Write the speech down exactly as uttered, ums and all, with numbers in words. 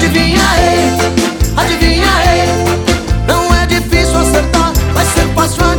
Adivinha aí, adivinha aí. Não é difícil acertar, vai ser fácil